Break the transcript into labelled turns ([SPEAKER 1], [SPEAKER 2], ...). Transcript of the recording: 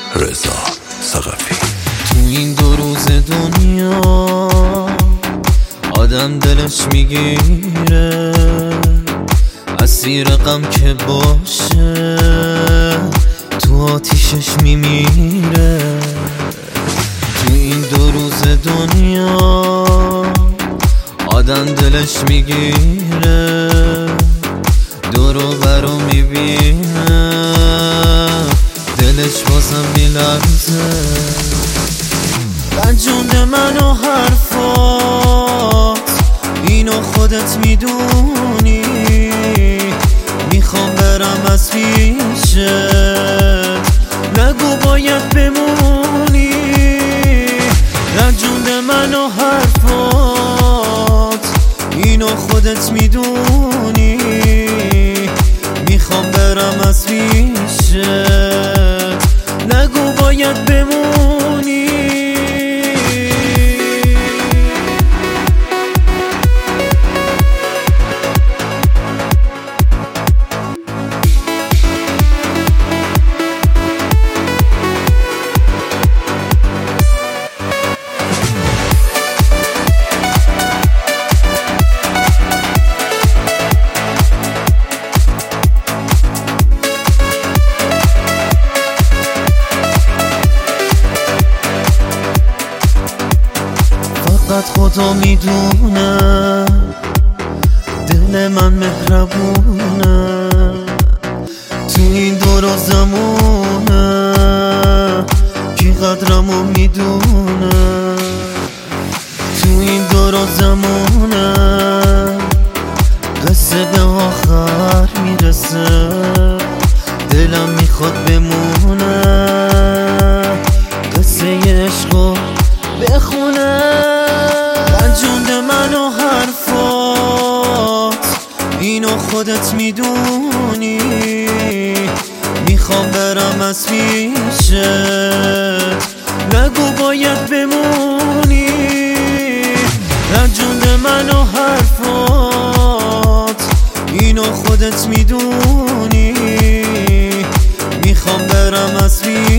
[SPEAKER 1] رضا ثقفی.
[SPEAKER 2] تو این 2 روز دنیا آدم دلش میگیره، اسیر غم که باشه تو آتیشش میمیره. تو این 2 روز دنیا آدم دلش میگیره، دور و برو میبینه، دلش بازم میلرزه. رنجونده منو حرفات، اینو خودت میدونی، میخوام برم از پیشت، نگو باید بمونی. رنجونده منو حرفات، اینو خودت میدونی، میخوام برم از پیشت، نگو باید بمونی. فقط خدا میدونه دل من مهربونه، تو این دور و زمونه کی قدرمو میدونه. تو این دور و زمونه قصه به آخر میرسه، دلم میخواد بمونه، قصه عشقو بخونه. رنجونده منو حرفات، اینو خودت میدونی، میخوام برم از پیشت، نگو باید بمونی. رنجونده منو حرفات، اینو خودت میدونی، میخوام برم از پیشت،